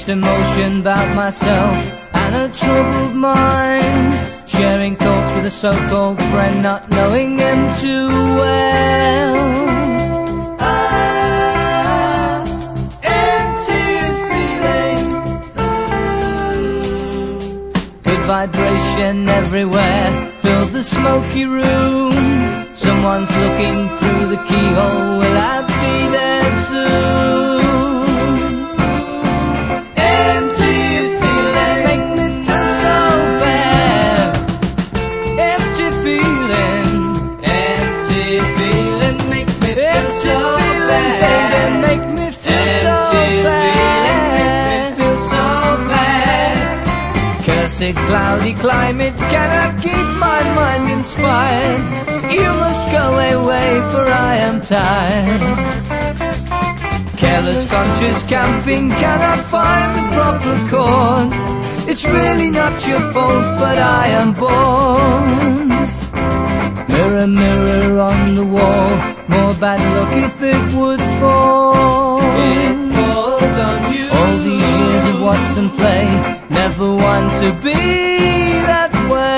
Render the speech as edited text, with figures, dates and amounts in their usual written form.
mixed emotion about myself and a troubled mind, sharing thoughts with a so-called friend, not knowing him too well. Empty feeling, good vibration everywhere, filled the smoky room. Someone's looking through the keyhole, will I be there soon? Empty feeling, make me feel so bad. Empty feeling, make me feel so bad. Make me feel so bad. Feel so bad. Cursed cloudy climate cannot keep my mind inspired. You must go away, for I am tired. Careless conscious camping cannot find the proper chord. It's really not your fault, but I am born. Mirror, mirror on the wall, more bad luck if it would fall. It falls on you. All these years I've watched them play, never want to be that way.